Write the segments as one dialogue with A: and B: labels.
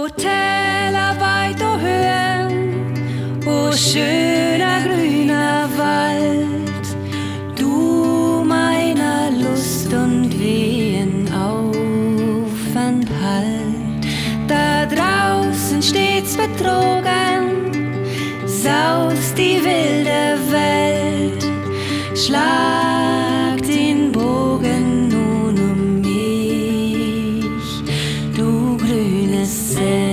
A: Täler weit, o Höhen, o schöner grüner Wald, du meiner Lust und Wehen Aufenthalt. Da draußen stets betrogen, saust die wilde Welt, schlagt den Bogen nun um mich, du grünes Zelt.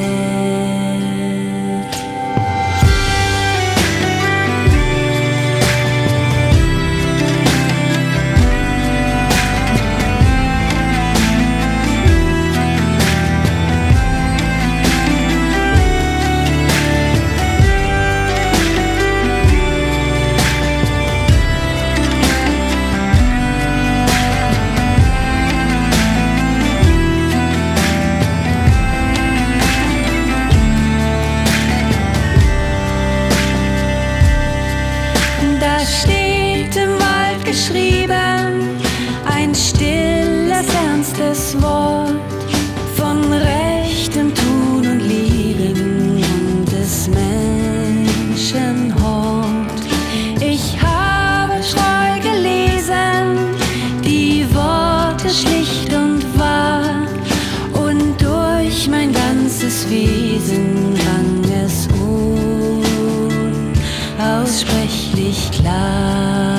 A: Da steht im Wald geschrieben ein stilles, ernstes Wort von rechtem Tun und Lieben und des Menschen Hort. Ich habe treu gelesen, die Worte schlicht und wahr, und durch mein ganzes Wesen rang es unaussprechlich klar.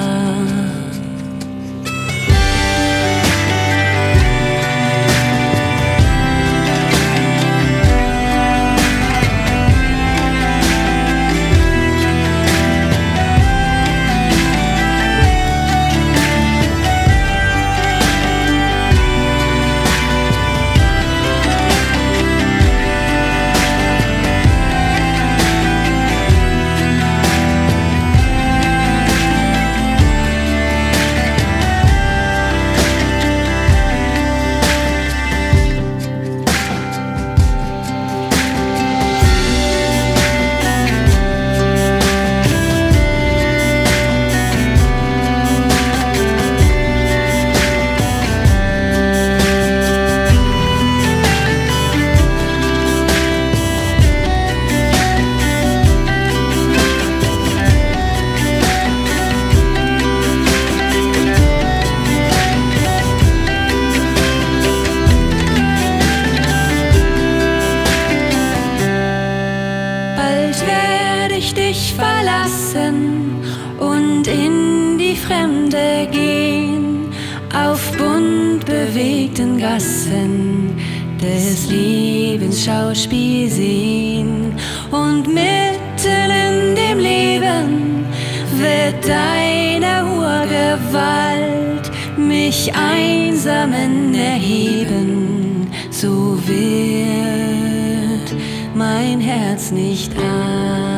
A: Ich dich verlassen und in die Fremde gehen, auf bunt bewegten Gassen des Lebens Schauspiel sehen, und mitten in dem Leben wird deine Urgewalt mich einsamen erheben, so wird mein Herz nicht an.